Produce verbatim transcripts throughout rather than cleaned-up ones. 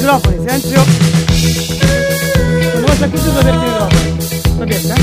microfoni, silenzio. Quando vuoi chiuso sono aperti i microfoni. Sapiete,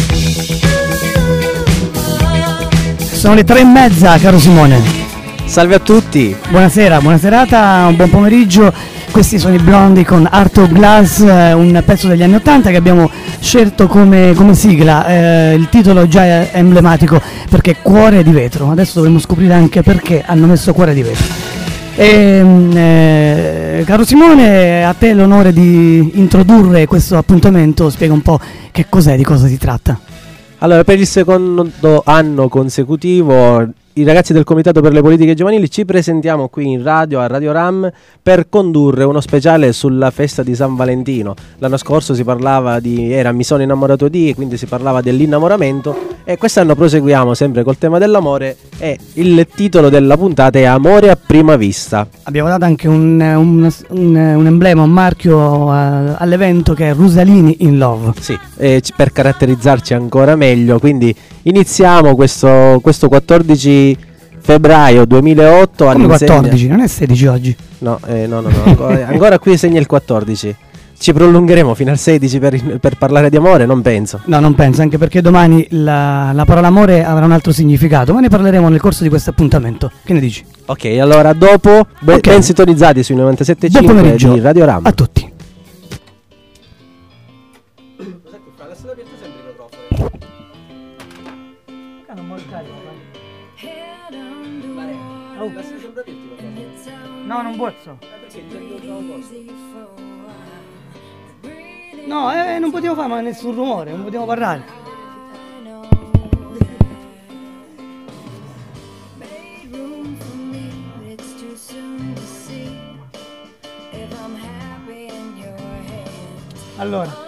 eh? Sono le tre e mezza, caro Simone. Salve a tutti. Buonasera, buona serata, un buon pomeriggio. Questi sono i Blondi con Art of Glass, un pezzo degli anni ottanta che abbiamo scelto come, come sigla. Eh, il titolo già è emblematico perché Cuore di vetro. Adesso dovremo scoprire anche perché hanno messo Cuore di vetro. E, eh, caro Simone, a te l'onore di introdurre questo appuntamento. Spiega un po' che cos'è, di cosa si tratta. Allora, per il secondo anno consecutivo i ragazzi del Comitato per le Politiche Giovanili ci presentiamo qui in radio, a Radio Ram, per condurre uno speciale sulla festa di San Valentino. L'anno scorso si parlava di, era Mi sono innamorato di, quindi si parlava dell'innamoramento, e quest'anno proseguiamo sempre col tema dell'amore e il titolo della puntata è Amore a prima vista. Abbiamo dato anche un, un, un, un emblema, un marchio uh, all'evento, che è Rosalini in Love. Sì, eh, per caratterizzarci ancora meglio, quindi iniziamo questo, questo quattordici febbraio duemilaotto. Come quattordici? Non è sedici oggi? No, eh, no, no, no ancora, ancora qui segna il quattordici. Ci prolungheremo fino al sedici per, per parlare di amore? Non penso. No, non penso, anche perché domani la, la parola amore avrà un altro significato, ma ne parleremo nel corso di questo appuntamento. Che ne dici? Ok, allora dopo, ben, okay. ben sintonizzati sui novantasette virgola cinque di Radio Ram. A tutti. No, non pozzo. No, eh, non potevo fare ma nessun rumore, non potevo parlare. Allora.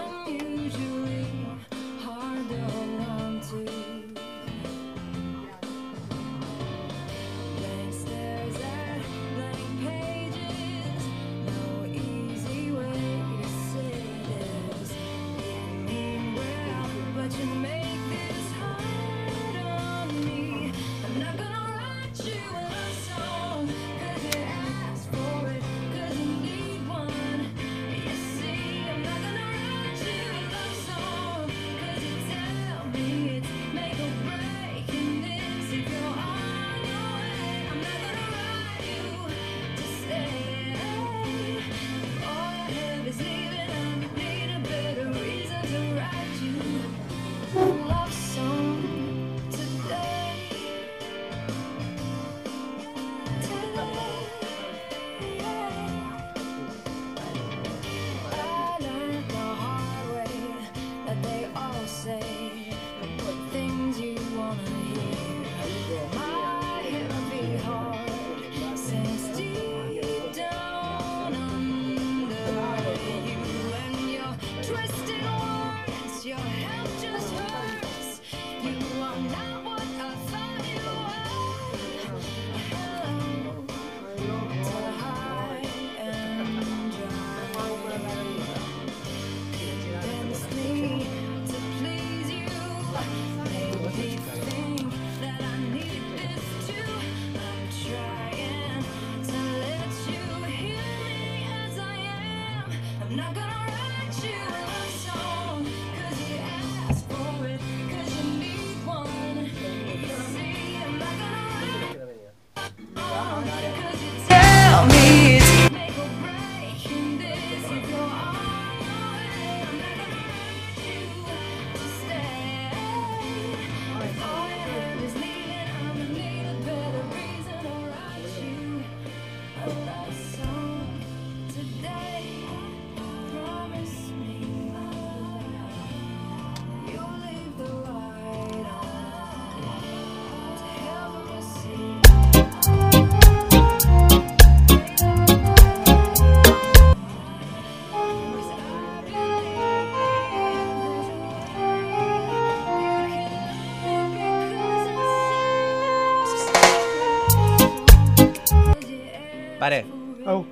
Pare. Oh.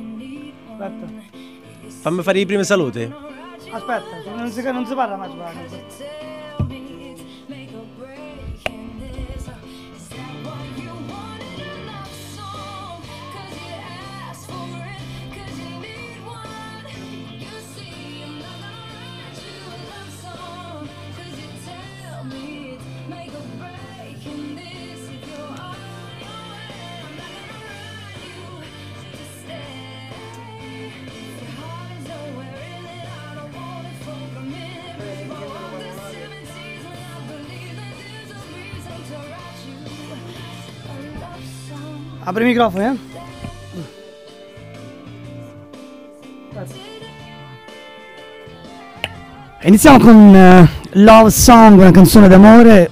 Aspetta. Fammi fare i primi saluti. Aspetta, non si, non si parla mai su. Apri i microfoni, eh? Iniziamo con uh, Love Song, una canzone d'amore,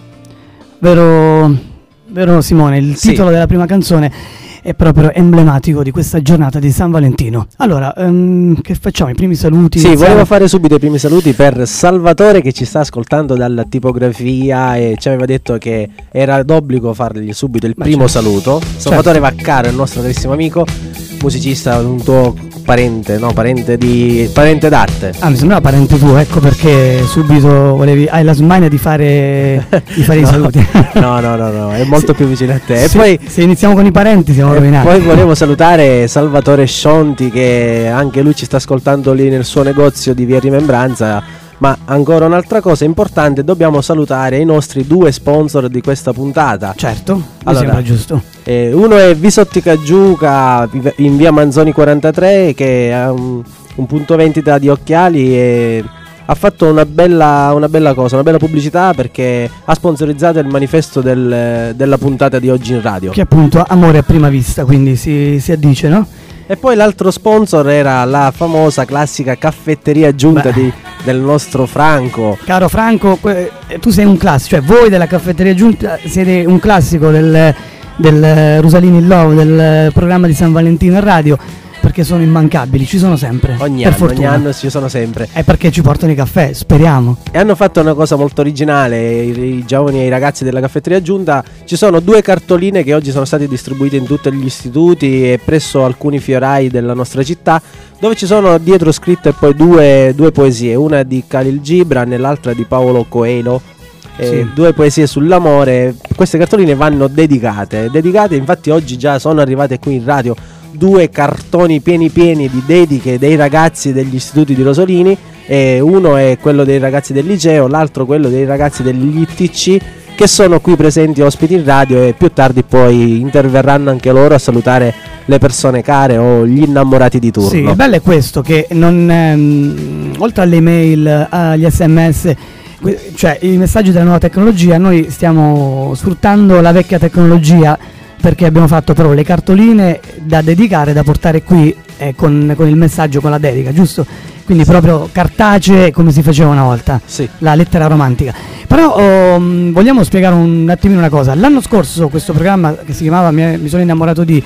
vero, vero Simone? Il Sì. titolo della prima canzone è proprio emblematico di questa giornata di San Valentino. Allora, um, che facciamo? I primi saluti? Sì, iniziamo? volevo fare subito i primi saluti per Salvatore che ci sta ascoltando dalla tipografia e ci aveva detto che era d'obbligo fargli subito il Ma primo certo. saluto. Salvatore Vaccaro, il nostro carissimo amico, musicista, un tuo parente, no, parente di parente d'arte. Ah, mi sembrava parente tuo, ecco perché subito volevi, hai la smania di fare, di fare No, i saluti. No, no, no, no, è molto Sì. più vicino a te. E Se- poi se iniziamo con i parenti siamo E rovinati. poi volevo salutare Salvatore Scionti che anche lui ci sta ascoltando lì nel suo negozio di via Rimembranza. Ma ancora un'altra cosa importante, dobbiamo salutare i nostri due sponsor di questa puntata. Certo, mi Allora, sembra giusto. Eh, uno è Visottica Giuca in via Manzoni quarantatré che ha un, un punto vendita di occhiali e ha fatto una bella, una bella cosa, una bella pubblicità perché ha sponsorizzato il manifesto del- della puntata di oggi in radio. Che appunto amore a prima vista, quindi si, si addice, no? E poi l'altro sponsor era la famosa classica caffetteria Giunta Beh. di- del nostro Franco. Caro Franco, que- eh, tu sei un classico, cioè voi della caffetteria Giunta siete un classico del, del eh, Rosalini in Love, del eh, programma di San Valentino in radio, perché sono immancabili, ci sono sempre. Ogni per anno, ogni fortuna. anno ci sono sempre. È perché ci portano i caffè, speriamo. E hanno fatto una cosa molto originale, i, i giovani e i ragazzi della caffetteria Giunta. Ci sono due cartoline che oggi sono state distribuite in tutti gli istituti e presso alcuni fiorai della nostra città, dove ci sono dietro scritte poi due, due poesie, una di Khalil Gibran e l'altra di Paolo Coelho. Eh, Sì. Due poesie sull'amore. Queste cartoline vanno dedicate. Dedicate, infatti oggi già sono arrivate qui in radio due cartoni pieni pieni di dediche dei ragazzi degli istituti di Rosolini. E uno è quello dei ragazzi del liceo, l'altro quello dei ragazzi degli I T C, che sono qui presenti ospiti in radio e più tardi poi interverranno anche loro a salutare le persone care o gli innamorati di turno. Sì, il bello è questo, che non, ehm, oltre alle email, agli sms, que- cioè i messaggi della nuova tecnologia, noi stiamo sfruttando la vecchia tecnologia perché abbiamo fatto però le cartoline da dedicare, da portare qui eh, con, con il messaggio, con la dedica, giusto? Quindi proprio cartacee come si faceva una volta, Sì. la lettera romantica. Però oh, mh, vogliamo spiegare un attimino una cosa. L'anno scorso questo programma che si chiamava Mi, mi sono innamorato di...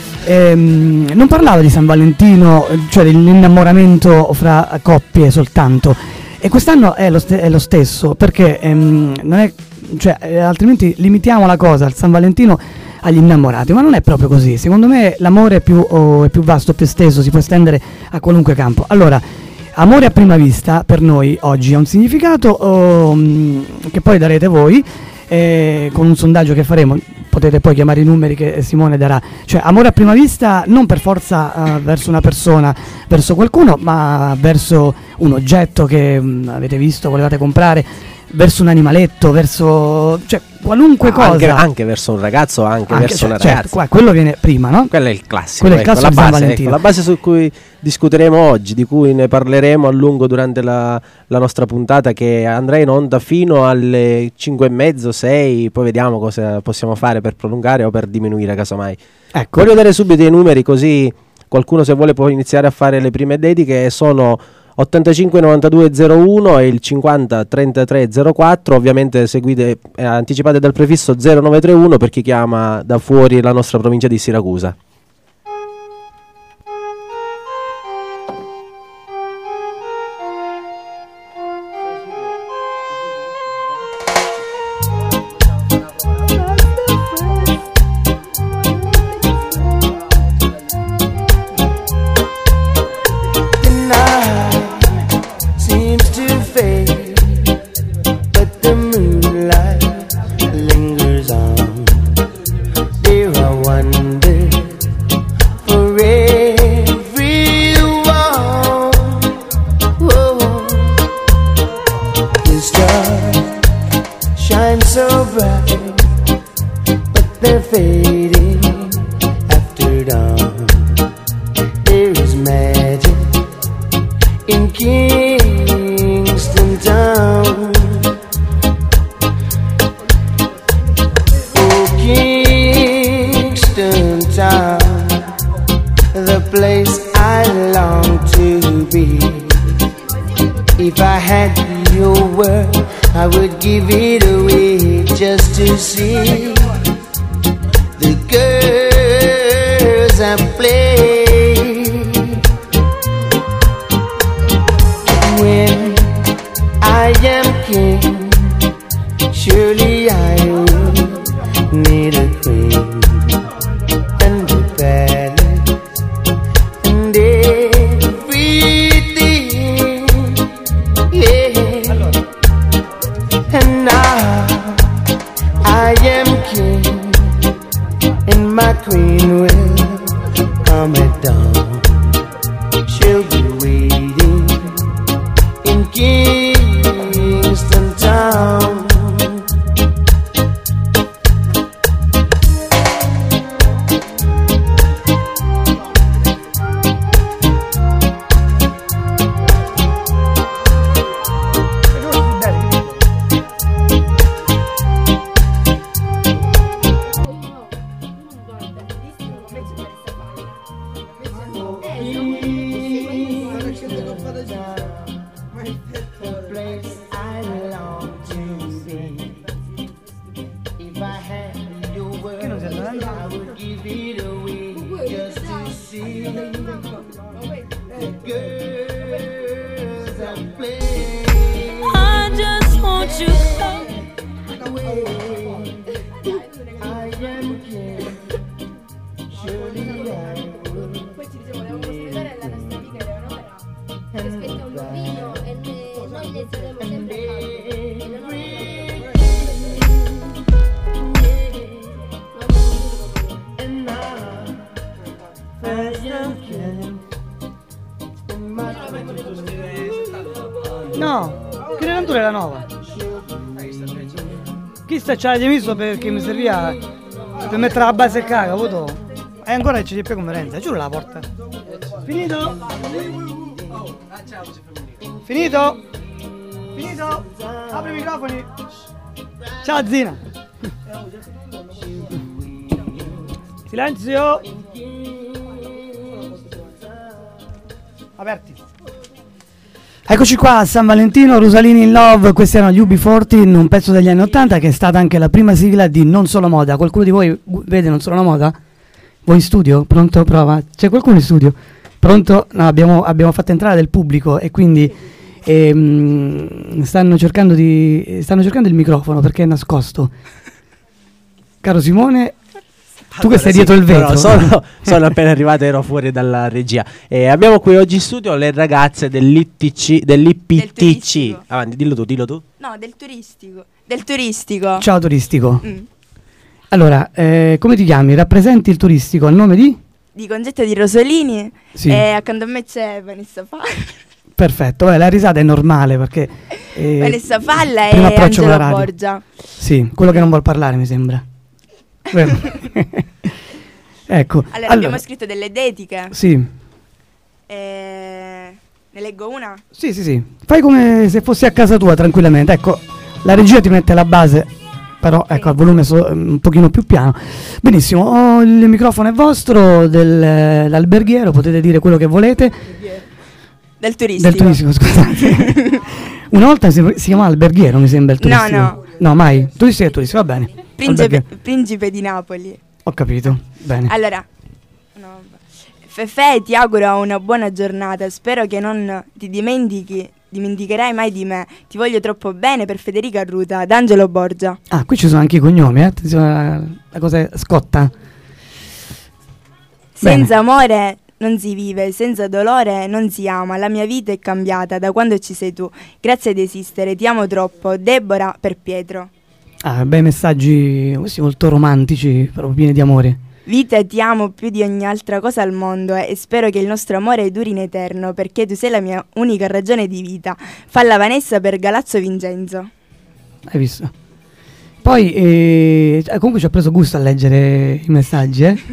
Ehm, non parlava di San Valentino, eh, cioè dell'innamoramento fra coppie soltanto, e quest'anno è lo, ste- è lo stesso perché ehm, non è, cioè, eh, altrimenti limitiamo la cosa al San Valentino agli innamorati, ma non è proprio così. Secondo me l'amore è più, oh, è più vasto, più esteso, si può estendere a qualunque campo. Allora, amore a prima vista per noi oggi ha un significato oh, mh, che poi darete voi eh, con un sondaggio che faremo. Potete poi chiamare i numeri che Simone darà. Cioè, amore a prima vista non per forza uh, verso una persona, verso qualcuno, ma verso un oggetto che mh, avete visto, volevate comprare, verso un animaletto, verso, cioè, qualunque cosa. Anche, anche verso un ragazzo, anche, Anche, verso cioè, una certo, ragazza. qua- quello viene prima, no? Quello è il classico, Quello è il ecco, classico la, San base, Valentino. ecco, la base su cui discuteremo oggi, di cui ne parleremo a lungo durante la, la nostra puntata, che andrà in onda fino alle cinque e mezzo, sei, poi vediamo cosa possiamo fare per prolungare o per diminuire casomai. Ecco. Voglio dare subito i numeri così qualcuno se vuole può iniziare a fare le prime dediche. Sono ottantacinque novantadue zero uno e il cinquanta trentatré zero quattro, ovviamente seguite, eh, anticipate dal prefisso zero nove tre uno per chi chiama da fuori la nostra provincia di Siracusa. Kingston town, the place I long to be. If I had your word, I would give it away just to see the girls I play. When I am king, surely I will need a queen and a palace and everything, yeah. And now I am king, and my queen will come at dawn. She'll be waiting in Kingston Town. No, che Renatore era nuova. Chi sta ce l'hai visto perché mi serviva per mettere la base e caga, voto. E ancora il C D P conferenza, giuro la porta. Finito? Finito? Finito? Apri i microfoni. Ciao Zina. Silenzio. Aperti. Eccoci qua a San Valentino, Rosalini in Love, questi erano gli U B quaranta, un pezzo degli anni ottanta che è stata anche la prima sigla di Non Solo Moda. Qualcuno di voi vede Non Solo Moda? Voi in studio? Pronto? Prova. C'è qualcuno in studio? Pronto? No, abbiamo, abbiamo fatto entrare del pubblico e quindi ehm, stanno cercando di stanno cercando il microfono perché è nascosto. Caro Simone, tu che stai dietro il vetro. Sono, sono appena arrivato, ero fuori dalla regia. E abbiamo qui oggi in studio le ragazze dell'I T C, dell'I P T C. Avanti, dillo tu, dillo tu. No, del turistico. Del turistico. Ciao turistico. Mm. Allora, eh, come ti chiami? Rappresenti il turistico al nome di? Di Concetta di Rosolini. Sì. E accanto a me c'è Vanessa Falla. Perfetto, beh, la risata è normale perché eh, Vanessa Falla primo e approccio con la Angelo radio. Borgia. Sì, quello che non vuol parlare mi sembra. Vero? Ecco. Allora, allora, abbiamo scritto delle dediche. Sì. E... Ne leggo una? Sì, sì, sì. Fai come se fossi a casa tua tranquillamente. Ecco, la regia ti mette la base, però ecco, al volume so, un pochino più piano. Benissimo, oh, il microfono è vostro, dell'alberghiero, potete dire quello che volete. Del turistico. Del turistico, scusate. Una volta si, si chiamava alberghiero, mi sembra il turistico. No, no. No, mai. Turistico e turistico, va bene. Principe, Principe di Napoli. Ho capito, bene. Allora, no, Fefe, ti auguro una buona giornata. Spero che non ti dimentichi, dimenticherai mai di me. Ti voglio troppo bene, per Federica Arruta, D'Angelo Borgia. Ah, qui ci sono anche i cognomi, eh? Attenzione, la cosa è scotta. Senza amore non si vive, senza dolore non si ama. La mia vita è cambiata da quando ci sei tu. Grazie ad esistere, ti amo troppo. Deborah per Pietro. Ah, bei messaggi, questi molto romantici, proprio pieni di amore. Vita, ti amo più di ogni altra cosa al mondo eh, e spero che il nostro amore duri in eterno, perché tu sei la mia unica ragione di vita. Falla Vanessa per Galazzo Vincenzo. Hai visto? Poi, eh, comunque ci ho preso gusto a leggere i messaggi, eh?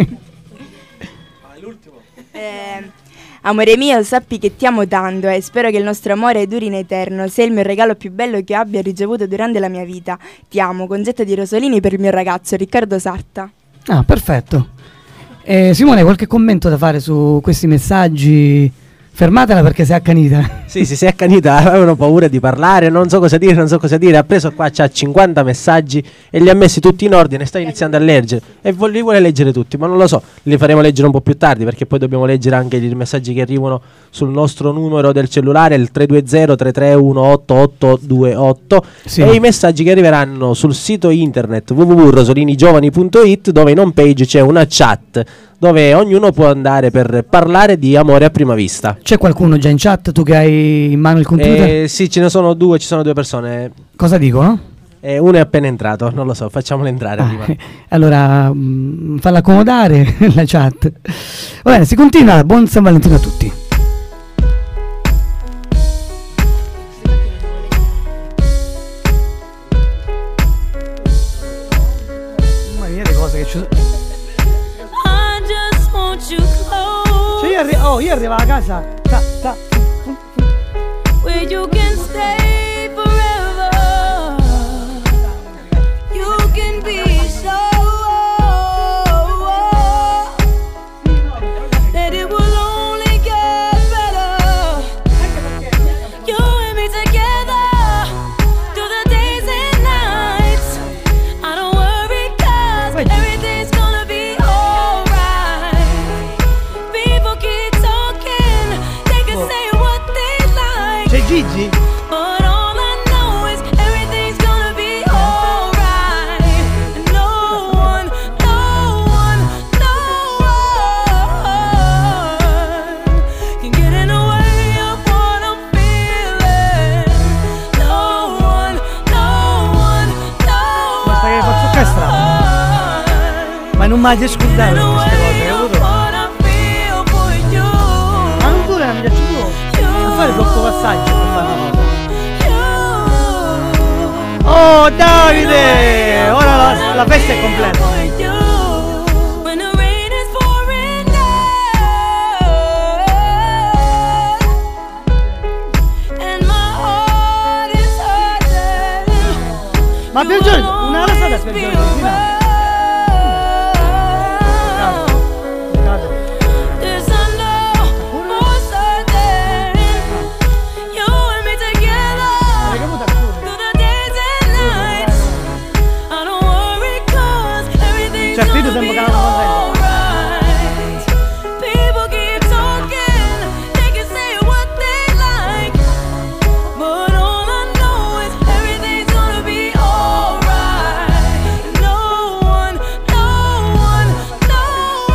eh, amore mio, sappi che ti amo tanto e spero che il nostro amore duri in eterno. Sei il mio regalo più bello che abbia ricevuto durante la mia vita. Ti amo, Concetta di Rosolini per il mio ragazzo, Riccardo Sarta. Ah, perfetto. Eh, Simone, qualche commento da fare su questi messaggi? Fermatela perché sei accanita. Sì, sì, si è accanita, avevano paura di parlare, non so cosa dire, non so cosa dire. Ha preso qua, c'ha cinquanta messaggi e li ha messi tutti in ordine, sta iniziando a leggere e vo- li vuole leggere tutti, ma non lo so, li faremo leggere un po' più tardi perché poi dobbiamo leggere anche i messaggi che arrivano sul nostro numero del cellulare, il tre due zero tre tre uno otto otto due otto, Sì. e i messaggi che arriveranno sul sito internet w w w punto rosolinigiovani punto it, dove in home page c'è una chat dove ognuno può andare per parlare di amore a prima vista. C'è qualcuno già in chat, tu che hai in mano il computer? Eh, sì, ce ne sono due, ci sono due persone. Cosa dicono? Eh, uno è appena entrato, non lo so, facciamolo entrare Ah, prima. allora, mh, falla accomodare la chat. Va bene, si continua. Buon San Valentino a tutti. Mamma mia, le cose che ci sono. Cioè io, arri- oh, io arrivo a casa. Ta, ta, Where you can stay forever. You can be so that it will only get better. You and me together through the days and nights. I don't worry 'cause everything's gonna be alright. People keep talking, they can say what they like. c'è Gigi? But all I know is everything's gonna be alright. No one, no one, no one can get in the way of what I'm feeling. No one, no one, no Basta che faccio orchestra. one Ma non mi hai scordato can get in the queste cose, way hai of avuto? what I feel for you. Ma non pure la mi piace tu. Non fare troppo passaggio per fare una cosa. Oh Davide! Ora la, la festa è completa. When the rain is pouring down and my heart is hurting. Ma per Giorgio, una rasata per Giorgio. This I know for certain. You and me together through the days and nights. I don't worry 'cause everything's Cioè, Frido gonna sembra be che non lo sai. alright. People keep talking, they can say what they like, but all I know is everything's gonna be alright. No one, no one, no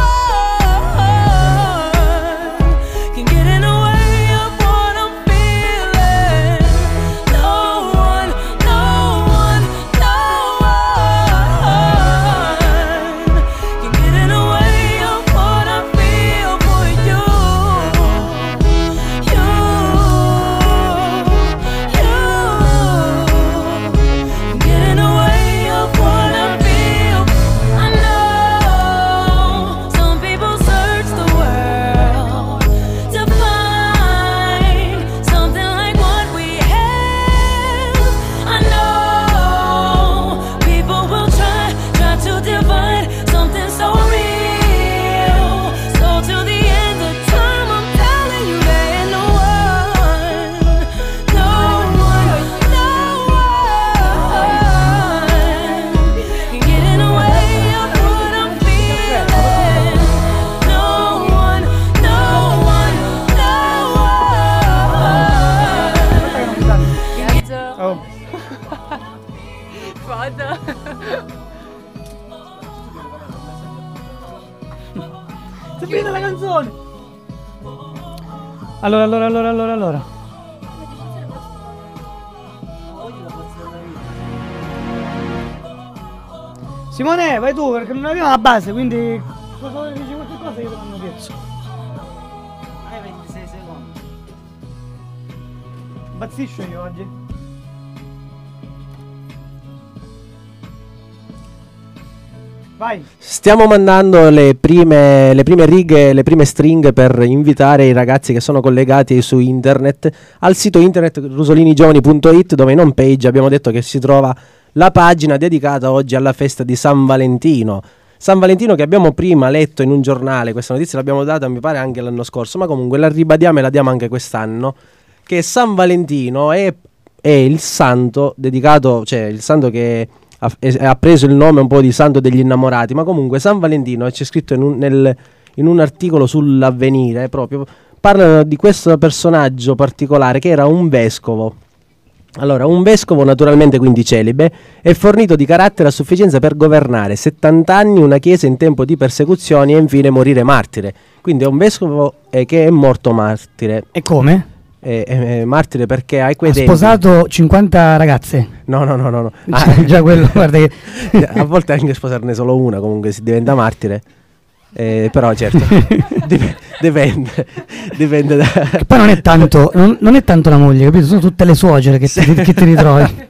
one can get in the way of what I'm feeling. No one, no one, no one can get in the way of what I feel for you. You, you can get in the way of what I feel. I know some people search the world to find something like what we have. I know people will try, try to divide something so real. So till the end of time, I'm telling you there ain't no one, no one, no one can get in the way of what I'm feeling. No one, no one, no one. Oh. Si è finita la canzone. Allora, allora, allora, allora, allora. Simone, vai tu perché non abbiamo la base, quindi cosa dici qualche cosa io te l'hanno chiesto. Hai ventisei secondi. Bazziscio io oggi. Vai. Stiamo mandando le prime, le prime righe, le prime stringhe per invitare i ragazzi che sono collegati su internet al sito internet rosolinigiovani punto it, dove in home page abbiamo detto che si trova la pagina dedicata oggi alla festa di San Valentino. San Valentino, che abbiamo prima letto in un giornale, questa notizia l'abbiamo data mi pare anche l'anno scorso, ma comunque la ribadiamo e la diamo anche quest'anno, che San Valentino è, è il santo dedicato, cioè il santo che ha, è, ha preso il nome un po' di santo degli innamorati, ma comunque San Valentino, c'è scritto in un, nel, in un articolo sull'Avvenire, proprio parlano di questo personaggio particolare che era un vescovo. Allora, un vescovo naturalmente quindi celibe è fornito di carattere a sufficienza per governare settanta anni una chiesa in tempo di persecuzioni e infine morire martire. Quindi è un vescovo eh, che è morto martire. E come? È, è, è martire perché ai quei Ha tempi... sposato cinquanta ragazze. No, no, no, no. no. Cioè, già quello, guarda che... A volte anche sposarne solo una, comunque si diventa martire. Eh, però certo, dip- dipende, dipende da... Che poi non è tanto, non, non è tanto la moglie, capito? Sono tutte le suocere che, ti, che ti ritrovi.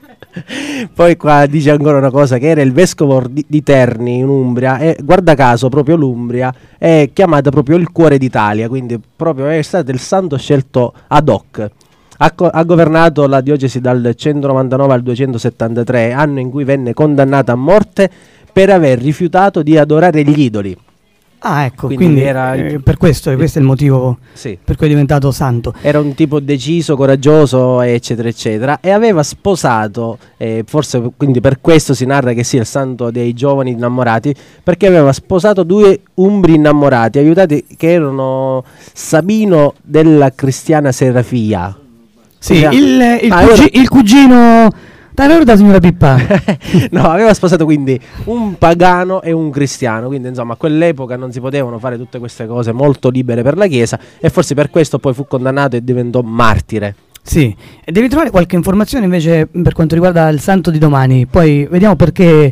Poi qua dice ancora una cosa, che era il vescovo di, di Terni in Umbria, e guarda caso proprio l'Umbria è chiamata proprio il cuore d'Italia, quindi proprio è stato il santo scelto ad hoc. Ha, co- ha governato la diocesi dal centonovantanove al duecentosettantatré, anno in cui venne condannato a morte per aver rifiutato di adorare gli idoli. Ah, ecco, Quindi quindi, era- eh, per questo, questo è il motivo Sì. per cui è diventato santo. Era un tipo deciso, coraggioso, eccetera, eccetera, e aveva sposato, eh, forse quindi per questo si narra che sia il santo dei giovani innamorati, perché aveva sposato due umbri innamorati, aiutati, che erano Sabino della Cristiana Serafia. Sì, Scusa. il, il, Ah, cugi- ora- il cugino... T'aveva da signora Pippa? No, aveva sposato quindi un pagano e un cristiano, quindi insomma a quell'epoca non si potevano fare tutte queste cose molto libere per la Chiesa, e forse per questo poi fu condannato e diventò martire. Sì, e devi trovare qualche informazione invece per quanto riguarda il santo di domani, poi vediamo perché,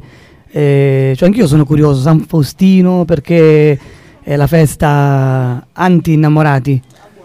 eh, cioè anch'io sono curioso, San Faustino, perché è la festa anti-innamorati.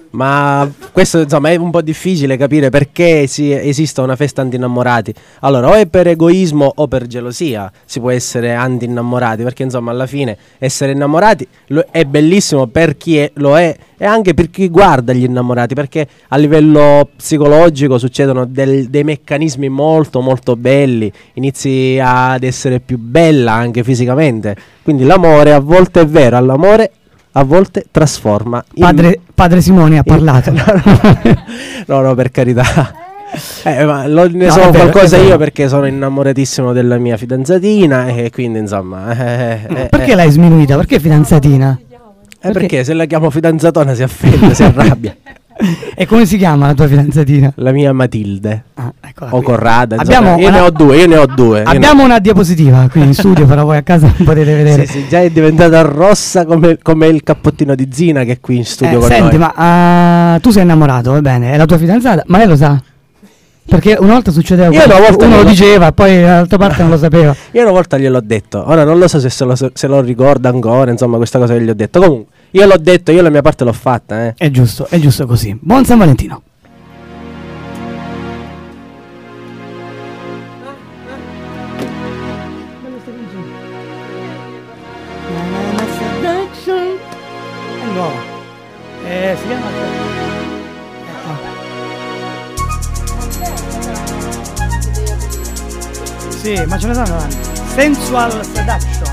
Ma questo insomma è un po' difficile capire perché si, esista una festa anti-innamorati. Allora, o è per egoismo o per gelosia si può essere anti-innamorati, perché insomma alla fine essere innamorati lo- è bellissimo per chi è- lo è, e anche per chi guarda gli innamorati, perché a livello psicologico succedono del- dei meccanismi molto molto belli, inizi ad essere più bella anche fisicamente, quindi l'amore a volte è vero, all'amore a volte trasforma in- Padre, padre Simone ha parlato. no, no, no, no, per carità. Eh, ma lo- ne No, so è vero, qualcosa è vero. io perché sono innamoratissimo della mia fidanzatina, e quindi insomma eh, eh, Perché eh, l'hai sminuita? Perché fidanzatina? eh, perché se la chiamo fidanzatona si offende, si arrabbia. E come si chiama la tua fidanzatina? La mia Matilde Ah, eccola o qui. Corrada, Abbiamo insomma, io una- ne ho due, io ne ho due. io ne- Abbiamo una diapositiva qui in studio, però voi a casa non potete vedere. Sì, sì, già è diventata rossa come, come il cappottino di Zina che è qui in studio Eh, con senti, noi. ma ah, tu sei innamorato, va bene, è la tua fidanzata, ma lei lo sa? Perché una volta succedeva, Io una volta uno lo glielo- diceva, poi l'altra parte non lo sapeva. Io una volta gliel'ho detto, ora non lo so se se lo, se lo ricorda ancora, insomma, questa cosa che gli ho detto. Comunque, io l'ho detto, io la mia parte l'ho fatta, eh. È giusto, è giusto così. Buon San Valentino. È nuova. Eh, si chiama... Ecco. Sì, ma ce ne sono davanti. Sensual Seduction.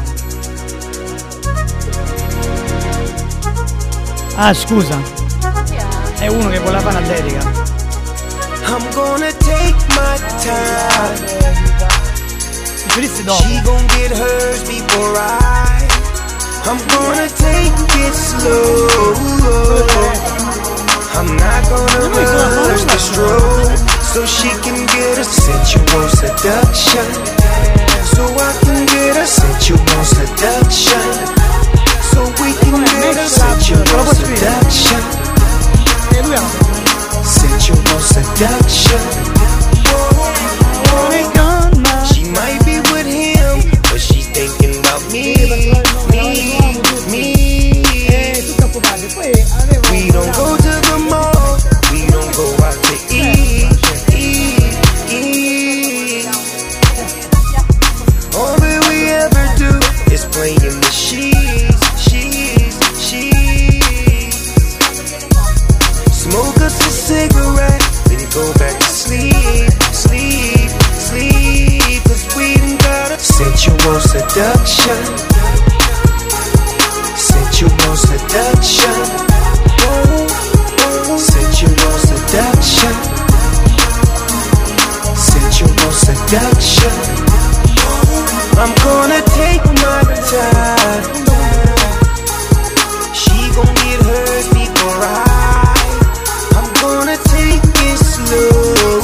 Ah, scusa. È uno che voleva fare una dedica. I'm gonna take my time. Giudizi dopo. She gon' get hers before I. I'm gonna take it slow. I'm not gonna rush the stroke, so she can get a sensual seduction. So I can get a sensual seduction. So we can get a sensual seduction. Sensual seduction. She might be with him, but she's thinking about me, me, me. We don't go to the mall, we don't go out to eat, eat, eat. All that we ever do is play in the sheets. seduction. Sensual seduction. Sensual seduction. I'm gonna take my time. She gon' get hers before I. I'm gonna take it slow.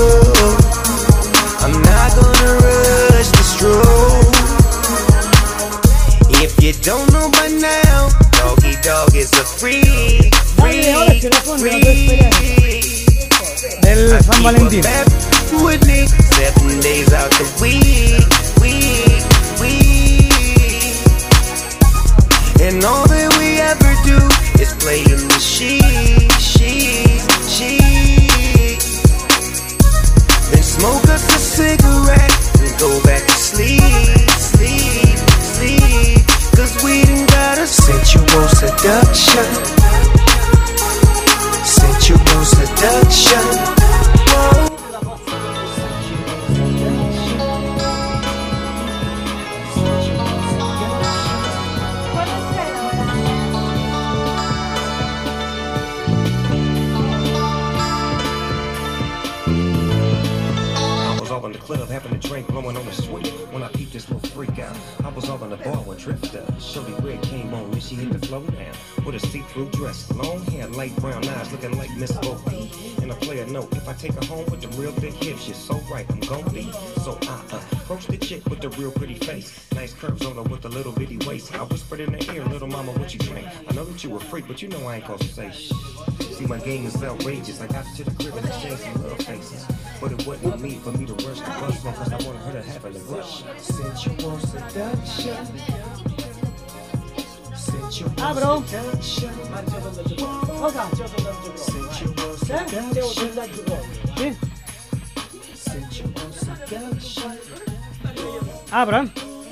I'm not gonna rush the stroll. If you don't know by now, Doggy Dog is a freak, freak, freak. Del San Valentino. With me, seven days out the week, week, week. And all that we ever do is play in the sheet, sheet, sheet. Then smoke us a cigarette and go back to sleep, sleep, sleep. Cause we done got a sensual seduction. Sensual seduction. Whoa. Club, having a drink, blowing on the sweet. When I peeped this little freak out, I was all on the bar when Drifter, Shorty Red came on when she hit the flow down. With a see-through dress, long hair, light brown eyes, looking like Miss Bo Peep. And I play a note, if I take her home with the real big hips, she's so right, I'm gon' be. So I uh, approach the chick with the real pretty face, nice curves on her with a little bitty waist. I whispered in her ear, little mama, what you drink? I know that you a freak, but you know I ain't gon' say shh. See, my game is outrageous. I got to the crib and exchanged some little faces. But it wasn't me for me to rush the bus one, cause I wanted her to have a rush. Sensual seduction. Sensual Ah, bro. seduction. Cosa? Sensual seduction. Sì? Sensual seduction. Apra.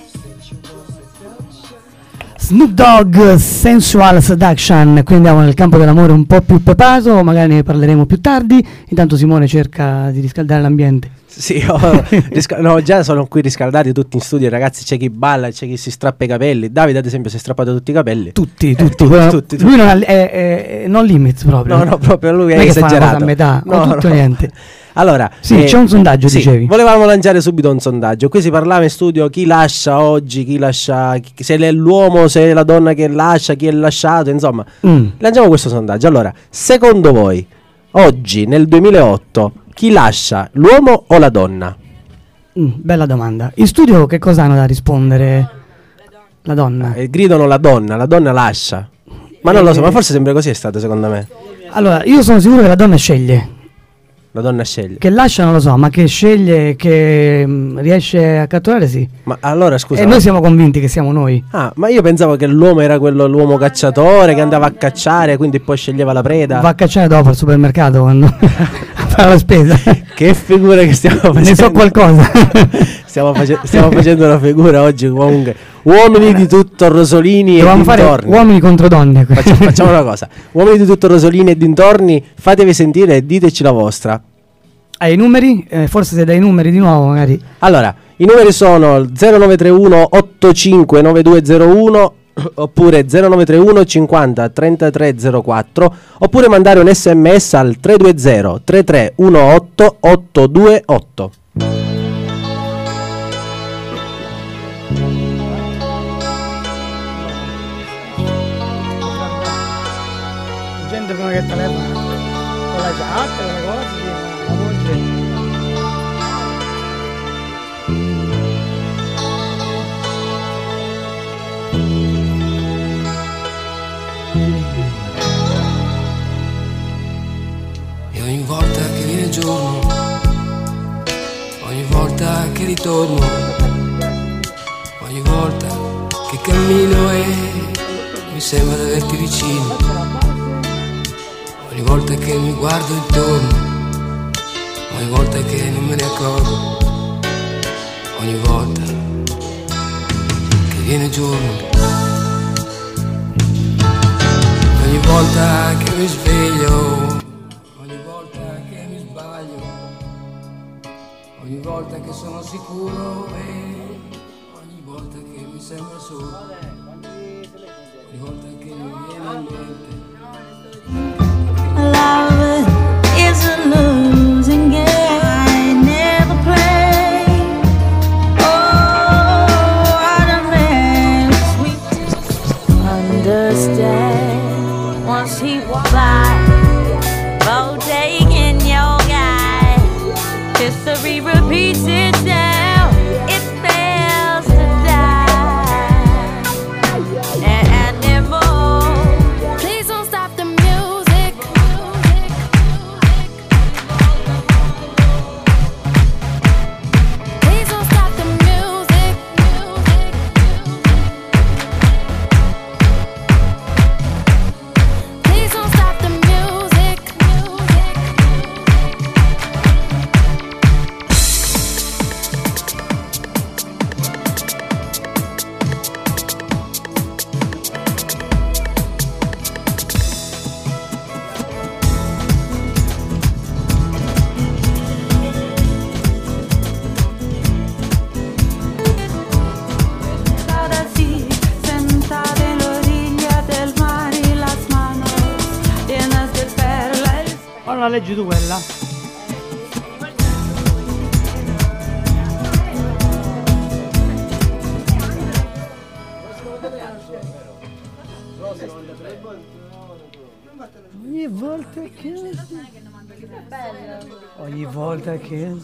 Snoop Dogg, Sensual Seduction, qui andiamo nel campo dell'amore un po' più pepato, magari ne parleremo più tardi, intanto Simone cerca di riscaldare l'ambiente. Sì, oh, risca- no, già sono qui riscaldati tutti in studio, ragazzi, c'è chi balla, c'è chi si strappa i capelli. Davide ad esempio si è strappato tutti i capelli. Tutti, tutti, tutti, quello- tutti, lui non ha, è, è- è non limits proprio. No, no, proprio lui è Non è che fa una esagerato. cosa a metà, o No, tutto no. niente. Allora, Sì, c'è un sondaggio, sì, dicevi. volevamo lanciare subito un sondaggio. Qui si parlava in studio chi lascia oggi, chi lascia, chi- se è l'uomo, se è la donna che lascia, chi è lasciato, insomma. Mm. Lanciamo questo sondaggio. Allora, secondo voi, oggi nel duemilaotto, chi lascia, l'uomo o la donna? Mm, bella domanda. In studio che cosa hanno da rispondere? La donna. Eh, gridano la donna, la donna lascia. Ma non lo so, ma forse sempre così è stato secondo me. Allora, io sono sicuro che la donna sceglie. La donna sceglie. Che lascia non lo so, ma che sceglie, che mm, riesce a catturare sì. Ma allora scusa. E noi siamo convinti che siamo noi. Ah, ma io pensavo che l'uomo era quello, l'uomo cacciatore che andava a cacciare, quindi poi sceglieva la preda. Va a cacciare dopo al supermercato quando a fare la spesa. Che figura che stiamo facendo. Ne so qualcosa. Stiamo, face- stiamo facendo una figura oggi comunque. Uomini di tutto Rosolini Dovevamo e fare dintorni. uomini contro donne. Facciamo, facciamo una cosa. Uomini di tutto Rosolini e dintorni, fatevi sentire e diteci la vostra. Hai i numeri? Eh, forse se dai i numeri di nuovo magari. Allora, i numeri sono zero nove tre uno otto cinque nove due zero uno oppure zero nove tre uno cinquanta trentatré zero quattro oppure mandare un sms al tre due zero tre tre uno otto otto due otto. Gente prima che telefona con la chat, con le cose, la voce. E ogni volta che viene giorno, ogni volta che ritorno, ogni volta che cammino e mi sembra di averti vicino, ogni volta che mi guardo intorno, ogni volta che non me ne accorgo, ogni volta che viene giorno, ogni volta che mi sveglio, ogni volta che mi sbaglio, ogni volta che sono sicuro e ogni volta che mi sembra solo, ogni volta che mi viene Love is a losing game. I never play. Oh, what a man, sweet. Understand. Once he walked by, both taking your guy. History repeats itself. It fails to die. An animal. Please don't stop the music. Please don't stop the music. Please don't stop the music. Ahora sí, sentada en la orilla del mar y las manos llenas de perlas. Allora leggi tu quella. Ogni volta che ogni volta che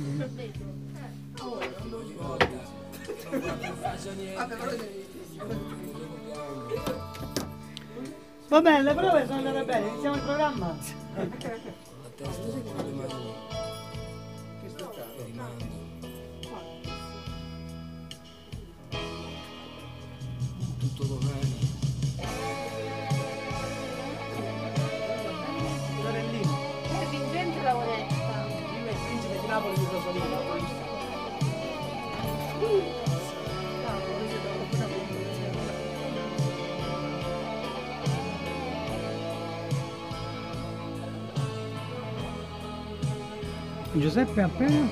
va bene, le prove sono andate bene, iniziamo il programma. Tutto domani. Vincente Lauretta. Il principe di Napoli di Rosolino. Giuseppe appena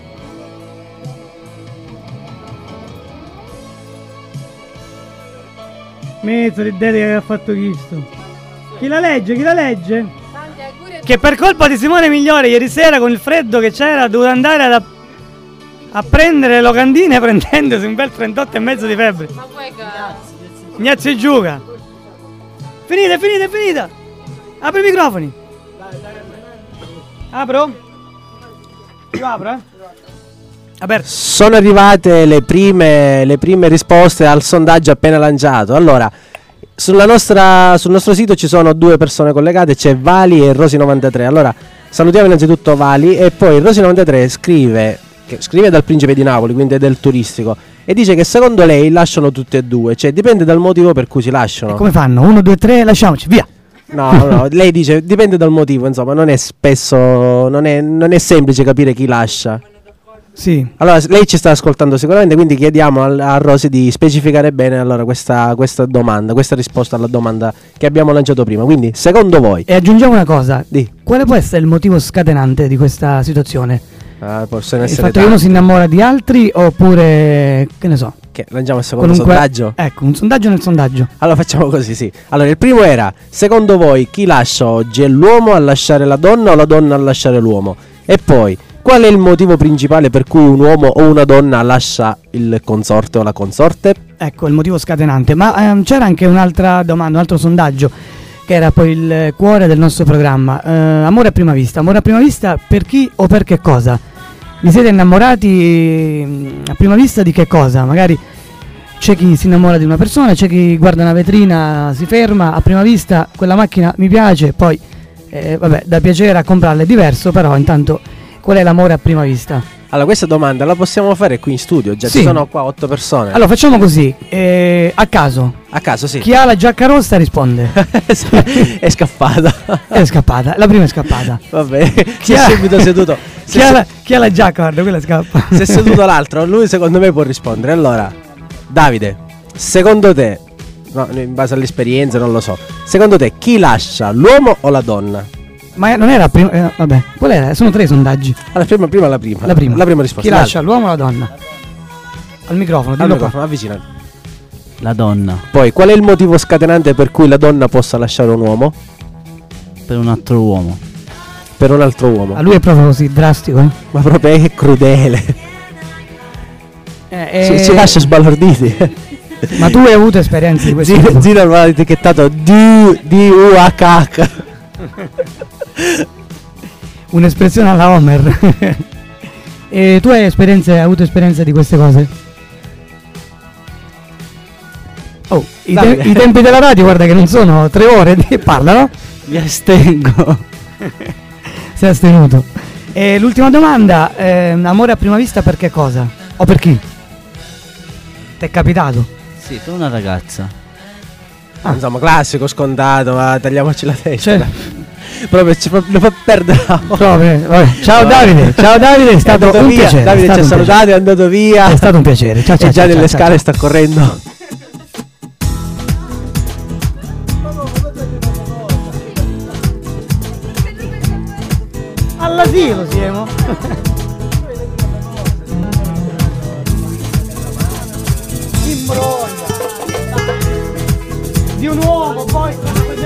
mezzo di dedica che ha fatto Cristo. Chi la legge? Chi la legge? Tanti auguri a Che per colpa di Simone Migliore ieri sera con il freddo che c'era ha dovuto andare ad a, a prendere le locandine prendendosi un bel trentotto e mezzo di febbre. Ma poi cazzo. Ignazio Giuga. Finita, finita, finita. Apri i microfoni. Apro? Io apro, eh? Aperto. Sono arrivate le prime, le prime risposte al sondaggio appena lanciato. Allora, sulla nostra, sul nostro sito ci sono due persone collegate, c'è Vali e Rosi novantatré. Allora, salutiamo innanzitutto Vali e poi Rosi novantatré scrive, che scrive dal Principe di Napoli, quindi è del turistico, e dice che secondo lei lasciano tutte e due, cioè dipende dal motivo per cui si lasciano. E come fanno? Uno, due, tre, lasciamoci, via. No, no, lei dice dipende dal motivo, insomma, non è spesso, non è, non è semplice capire chi lascia. Sì. Allora, lei ci sta ascoltando sicuramente, quindi chiediamo al- a Rosy di specificare bene allora questa, questa domanda, questa risposta alla domanda che abbiamo lanciato prima. Quindi, secondo voi, E aggiungiamo una cosa. di Quale può essere il motivo scatenante di questa situazione? ah, possono Il essere fatto che uno si tanti. innamora di altri oppure, che ne so, Che lanciamo il secondo qualunque- sondaggio? Ecco, un sondaggio nel sondaggio. Allora facciamo così, sì. Allora, il primo era, secondo voi chi lascia oggi? È l'uomo a lasciare la donna o la donna a lasciare l'uomo? E poi, qual è il motivo principale per cui un uomo o una donna lascia il consorte o la consorte? Ecco, il motivo scatenante. Ma ehm, c'era anche un'altra domanda, un altro sondaggio, che era poi il cuore del nostro programma. Eh, amore a prima vista. Amore a prima vista per chi o per che cosa? Vi siete innamorati mm, a prima vista di che cosa? Magari c'è chi si innamora di una persona, c'è chi guarda una vetrina, si ferma, a prima vista quella macchina mi piace, poi eh, vabbè, da piacere a comprarla è diverso, però intanto qual è l'amore a prima vista? Allora, questa domanda la possiamo fare qui in studio, già Sì. ci sono qua otto persone. Allora facciamo così, eh, a caso, A caso, sì. chi ha la giacca rossa risponde. È scappata. È scappata, la prima è scappata. Vabbè, Chi si è ha- subito seduto. Chi Si ha, è, la, chi ha la giacca, guarda, quella scappa. si è seduto l'altro, lui secondo me può rispondere. Allora, Davide, secondo te, no, in base all'esperienza non lo so, secondo te chi lascia, l'uomo o la donna? Ma non era prima, eh, vabbè, qual era? Sono tre i sondaggi. Allora, prima, prima la prima. La prima. risposta. Chi lascia, l'uomo o la donna? Al microfono, Al dillo qua. microfono, avvicina. La donna. Poi, qual è il motivo scatenante per cui la donna possa lasciare un uomo? Per un altro uomo. Per un altro uomo. A lui è proprio così drastico. Eh? Ma proprio è crudele. Eh, Ci, eh, ci lascia sbalorditi. Ma tu hai avuto esperienze di questo Zino, tipo? Zino mi ha etichettato D U H H. Un'espressione alla Homer. E tu hai esperienze, hai avuto esperienze di queste cose? Oh, i, te- i tempi della radio, guarda che non sono tre ore di parlano. Mi astengo. Si è astenuto. E l'ultima domanda, eh, amore a prima vista per che cosa? O per chi? Ti è capitato? Sì, per una ragazza. Ah, insomma, classico, scontato, ma tagliamoci la testa. Cioè, Proprio ci fa, lo fa perdere la proprio, vabbè. Ciao Davide, ciao Davide, è stato andato un via. piacere. Davide è ci stato ha un salutato, piacere. è andato via. È stato un piacere. Ciao ciao. E già ciao, nelle ciao, scale ciao. sta correndo. All'asilo siamo. Imbroglia di un uomo, poi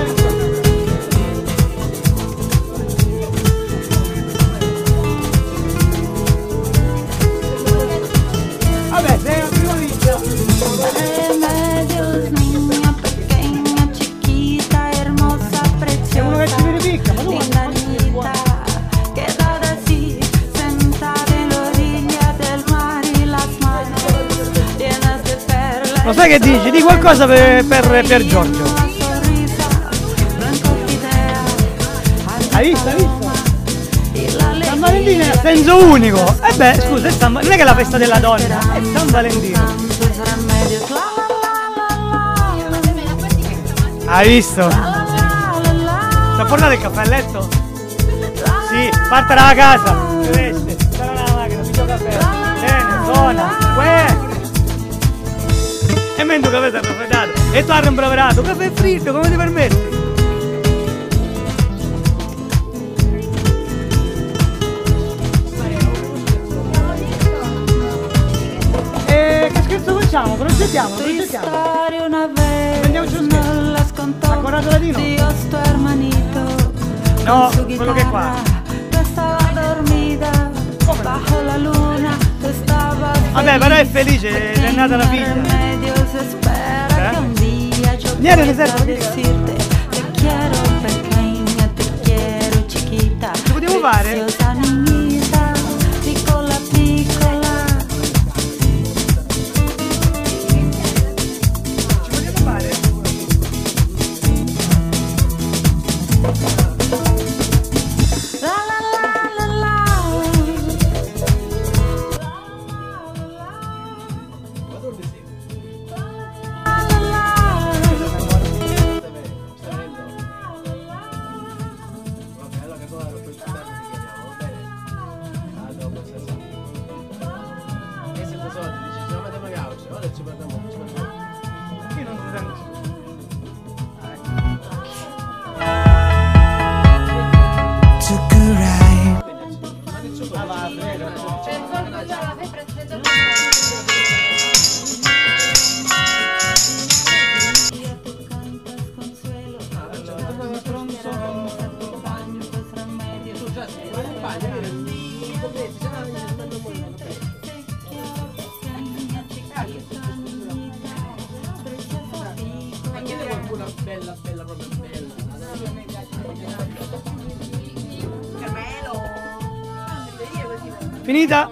vabbè, sei una prima vista. Remedios, niña pequeña, chiquita, hermosa, C'è uno che ci preciosa, ripicca, ma tu lindanita, quedada así, sentada en la orilla del mar y las manos llenas de perlas. lo sai che dici? Di qualcosa per, per, per Giorgio. Una sonrisa, blanco idea, Hai visto? Hai visto? y la San Valentino è a senso unico. E beh, scusa, è San Va- non è che è la festa della donna, è San Valentino. tantos remedios, la la la la la. Hai visto? Ti ha portato il caffè a letto? Sì, parte dalla casa. Si veste, sarà nella macchina, si gioca caffè. Bene, suona. Uè. E mentre il caffè si è raffreddato. E tu hai rimproverato, caffè è fritto, come ti permetti? E che scherzo facciamo? Progettiamo, Tu progettiamo. historia una vez Prendiamoci lo scherzo. nos las contó ¿A Corrado Latino? Dios tu hermanito No, con su quello che è qua. guitarra. Tu estaba dormida Come no? bajo la luna, tu estabas Vabbè, però è feliz. felice, è nata la figlia. Remedios, espera ¿Eh? que un día yo Viene, pueda Deserto, vieni. decirte te quiero pequeña, te quiero chiquita, Che potevo fare? preciosa niñita, piccola piccola. Ci vogliamo fare? La la la la la. Io non si sente. Took a ride. Finita?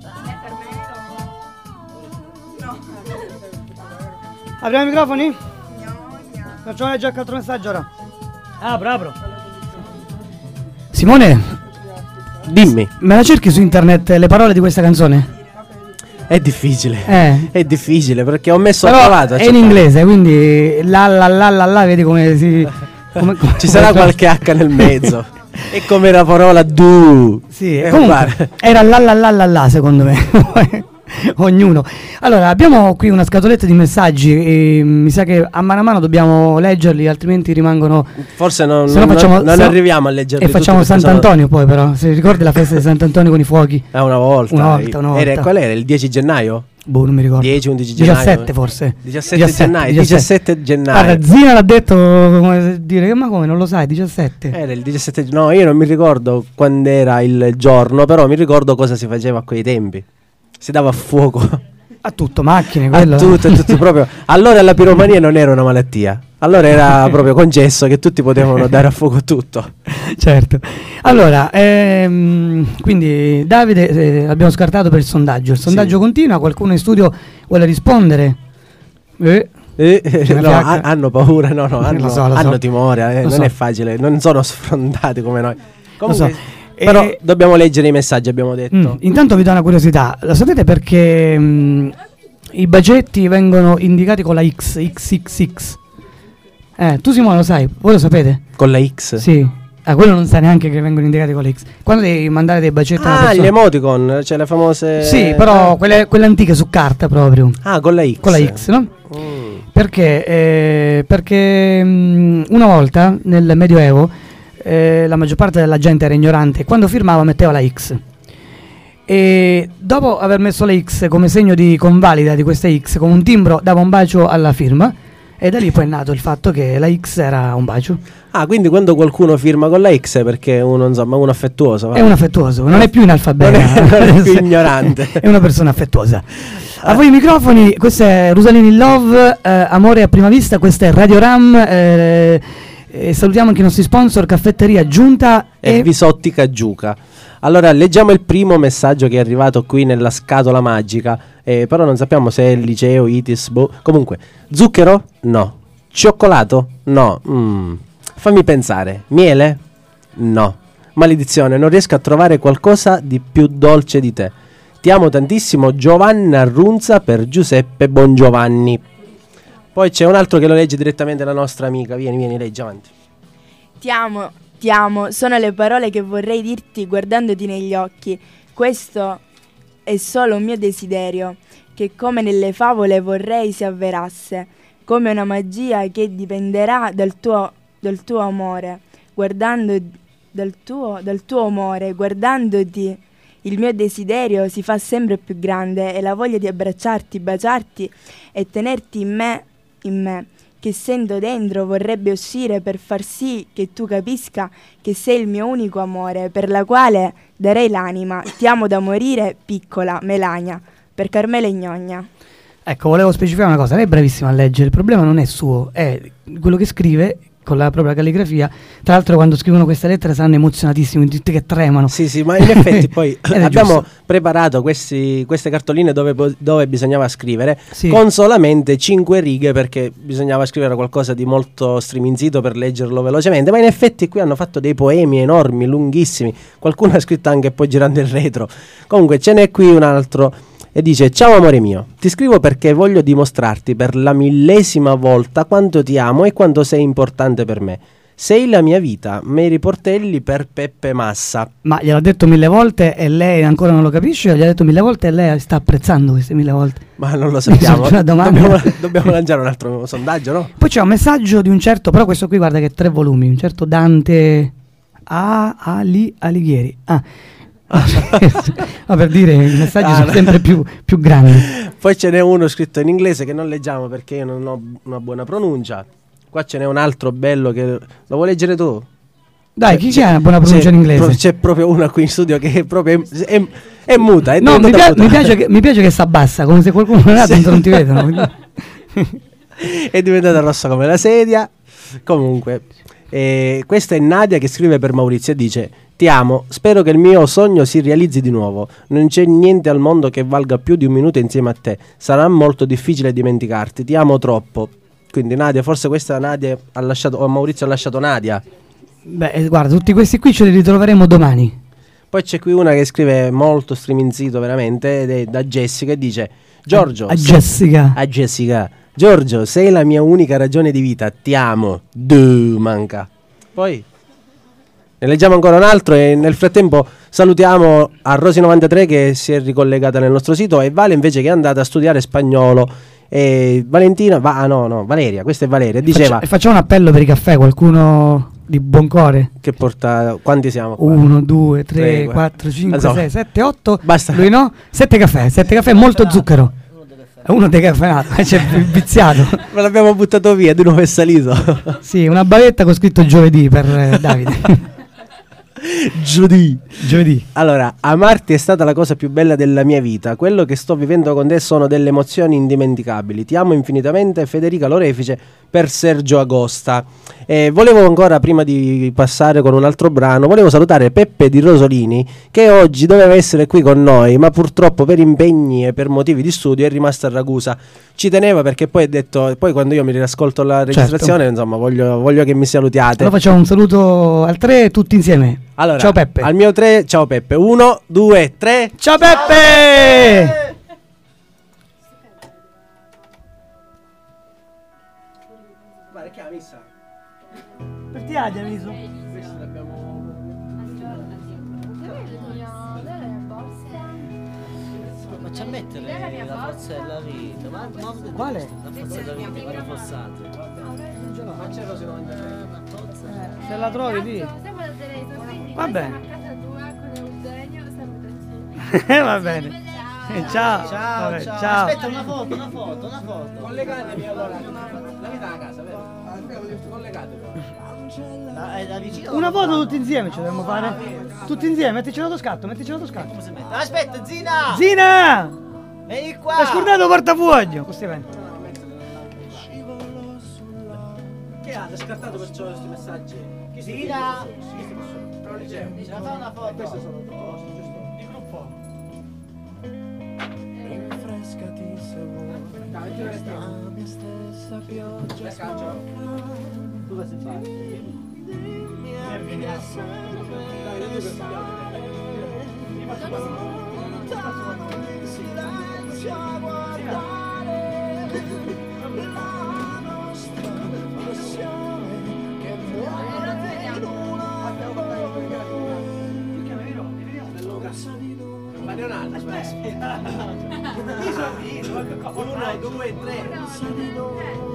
Apriamo i microfoni? Facciamo leggere qualche altro messaggio ora. Apro, apro. Simone, Dimmi, me la cerchi su internet le parole di questa canzone? è difficile. Eh. È difficile perché ho messo ho Però provato. è in inglese, quindi la la la la la, vedi come si... come- come- Ci sarà qualche H nel mezzo. È come la parola do. Sì, Eh, comunque guarda. era la la la la la secondo me. Ognuno. Allora, abbiamo qui una scatoletta di messaggi e mi sa che a mano a mano dobbiamo leggerli, altrimenti rimangono... Forse non, Se no non- facciamo- non se no- arriviamo a leggerli E tutti facciamo perché Sant'Antonio poi però, se ricordi la festa di Sant'Antonio con i fuochi? sono- Eh, una volta. Una volta, una Era- volta. qual era? Il dieci gennaio? Boh, non mi ricordo. dieci undici gennaio. diciassette forse. diciassette gennaio. diciassette gennaio. Guarda, Zina l'ha detto come dire, ma come non lo sai, diciassette. Era il diciassette. No, io non mi ricordo quando era il giorno, però mi ricordo cosa si faceva a quei tempi. Si dava fuoco A tutto, macchine, a quello. tutto, a tutto proprio. Allora la piromania non era una malattia. Allora era proprio concesso che tutti potevano dare a fuoco tutto. Certo. Allora, ehm, quindi Davide eh, abbiamo scartato per il sondaggio. Il sondaggio Sì. continua, qualcuno in studio vuole rispondere? Eh, Eh, C'è una no, fiacca. ha- hanno paura, no, no, hanno, Lo so, lo so. hanno timore, eh, Lo non so. è facile, non sono sfrontati come noi. Comunque, so. però E- dobbiamo leggere i messaggi, abbiamo detto. mm, intanto vi do una curiosità. Lo sapete perché mm, i bagetti vengono indicati con la X, X X X? Eh, tu Simone lo sai, voi lo sapete? Con la X. Sì. Ah, quello non sa neanche che vengono indicati con la X. Quando devi mandare dei bacetti a una Ah, persona. gli emoticon, cioè le famose. Sì, però quelle, quelle antiche su carta proprio. Ah, con la X. Con la X, no? Mm. Perché? Eh, perché mh, una volta nel Medioevo eh, la maggior parte della gente era ignorante e quando firmava metteva la X. E dopo aver messo la X come segno di convalida di questa X, con un timbro dava un bacio alla firma e da lì poi è nato il fatto che la X era un bacio. Ah, quindi quando qualcuno firma con la X è perché è uno, insomma, uno affettuoso. va. È un affettuoso, non è più inalfabeta. Non è- non è più ignorante. È una persona affettuosa. A voi i microfoni, questo è Rosalini in Love, eh, Amore a prima vista, questo è Radio Ram. Eh, e salutiamo anche i nostri sponsor, Caffetteria Giunta E e Visotti Cagiuca. Allora, leggiamo il primo messaggio che è arrivato qui nella scatola magica. Eh, però non sappiamo se è il liceo, I T I S, boh. Comunque, zucchero? No. Cioccolato? No. Mm. Fammi pensare. Miele? No. Maledizione, non riesco a trovare qualcosa di più dolce di te. Ti amo tantissimo, Giovanna Runza per Giuseppe Bongiovanni. Poi c'è un altro che lo legge direttamente la nostra amica. Vieni, vieni, leggi avanti. Ti amo, ti amo, sono le parole che vorrei dirti guardandoti negli occhi. Questo è solo un mio desiderio, che come nelle favole vorrei si avverasse, come una magia che dipenderà dal tuo, dal tuo amore, guardando dal tuo, dal tuo amore, guardandoti. Il mio desiderio si fa sempre più grande e la voglia di abbracciarti, baciarti e tenerti in me, in me, che sento dentro vorrebbe uscire per far sì che tu capisca che sei il mio unico amore, per la quale darei l'anima. Ti amo da morire, piccola Melania, per Carmela e Gnogna. ecco, volevo specificare una cosa, lei è bravissima a leggere, il problema non è suo, è quello che scrive con la propria calligrafia. Tra l'altro quando scrivono queste lettere saranno emozionatissimi, tutti che tremano. Sì, sì, ma in effetti poi Ed è abbiamo giusto. preparato questi, queste cartoline dove, po- dove bisognava scrivere Sì. con solamente cinque righe perché bisognava scrivere qualcosa di molto striminzito per leggerlo velocemente, ma in effetti qui hanno fatto dei poemi enormi, lunghissimi, qualcuno ha scritto anche poi girando il retro. Comunque ce n'è qui un altro e dice: ciao amore mio, ti scrivo perché voglio dimostrarti per la millesima volta quanto ti amo e quanto sei importante per me. Sei la mia vita, Mary Portelli per Peppe Massa. Ma gliel'ha detto mille volte e lei ancora non lo capisce, o gli ha detto mille volte e lei sta apprezzando queste mille volte? Ma non lo sappiamo. Una domanda. Dobbiamo, dobbiamo lanciare un altro sondaggio, no? Poi c'è un messaggio di un certo, però questo qui guarda che è tre volumi, un certo Dante A. Ali Alighieri. Ah. Ma per dire, i messaggi Ah, sono no. sempre più, più grandi. Poi ce n'è uno scritto in inglese che non leggiamo perché io non ho una buona pronuncia. Qua ce n'è un altro bello che... Lo vuoi leggere tu? Dai, chi c'è una buona pronuncia C'è in inglese? pro- c'è proprio una qui in studio che è proprio... È, è, è muta, è No, mi, diventata pia- mi muta. piace che, mi piace che si abbassa, come se qualcuno non era Sì. dentro non ti vedono. È diventata rossa come la sedia. Comunque, eh, questa è Nadia che scrive per Maurizio e dice: ti amo, spero che il mio sogno si realizzi di nuovo. Non c'è niente al mondo che valga più di un minuto insieme a te. Sarà molto difficile dimenticarti. Ti amo troppo. Quindi Nadia, forse questa Nadia ha lasciato, o Maurizio ha lasciato Nadia. Beh, eh, guarda, tutti questi qui ce li ritroveremo domani. Poi c'è qui una che scrive molto striminzito veramente, ed è da Jessica e dice: Giorgio, A se- Jessica. a Jessica, Giorgio, sei la mia unica ragione di vita, ti amo. Du, manca. Poi ne leggiamo ancora un altro e nel frattempo salutiamo a Rosi novantatré che si è ricollegata nel nostro sito e Vale invece che è andata a studiare spagnolo. E Valentina, va, ah, no, no, Valeria, questa è Valeria, diceva Faccia- facciamo un appello per i caffè, qualcuno di buon cuore. che porta, quanti siamo qua? uno, due, tre, Tre, quattro, cinque, Insomma, sei, sette, otto. basta. Lui no? sette caffè, sette caffè, molto zucchero. È uno decaffeinato, cioè viziato. Me l'abbiamo buttato via, di nuovo è salito. Sì, una bavetta con scritto giovedì per eh, Davide. Giovedì. Giovedì. Allora, amarti è stata la cosa più bella della mia vita. Quello che sto vivendo con te sono delle emozioni indimenticabili. Ti amo infinitamente, Federica Lorefice, per Sergio Agosta. E volevo ancora, prima di passare con un altro brano, volevo salutare Peppe di Rosolini, che oggi doveva essere qui con noi, ma purtroppo per impegni e per motivi di studio è rimasto a Ragusa. Ci teneva perché poi ha detto, poi quando io mi riascolto la registrazione, certo, insomma, voglio, voglio che mi salutiate. Allora facciamo un saluto al tre tutti insieme. Allora, ciao Peppe. Al mio tre, ciao Peppe. Uno, due, tre. Ciao Peppe! Guarda, che ha messa? Per ti ha visto? Questo l'abbiamo... Ma c'è a mettere la forza della vita. Ma, ma quale? La forza della vita, quale fossate? Ma c'era se non Se la trovi lì. Va bene. Va bene. Eh, ciao. Ciao, Vabbè, ciao. ciao. Aspetta, una foto, una foto, una foto. Collegatevi allora. La vita a casa, vero? Collegatevi. Da, è da vicino. Una foto tutti insieme ci dobbiamo fare. Tutti insieme, mettici l'auto scatto, mettici l'auto scatto. Come si mette? Aspetta, Zina! Zina! Vieni qua! Hai scordato il portafoglio. Questo evento. Che ha scartato perciò questi messaggi? Zina! Ce Ce la fa una foto? Queste sono tutte vostre, giusto? Di gruppo. Rinfrescati se vuoi. Dai, metti la La mia stessa pioggia Le scaccio. Dove si fa? dimmi a che serve restare lontano in silenzio a guardare la nostra passione che muore in una cosa di noi. Ma Leonardo, aspetta. Uno, due, tre. Cosa di noi.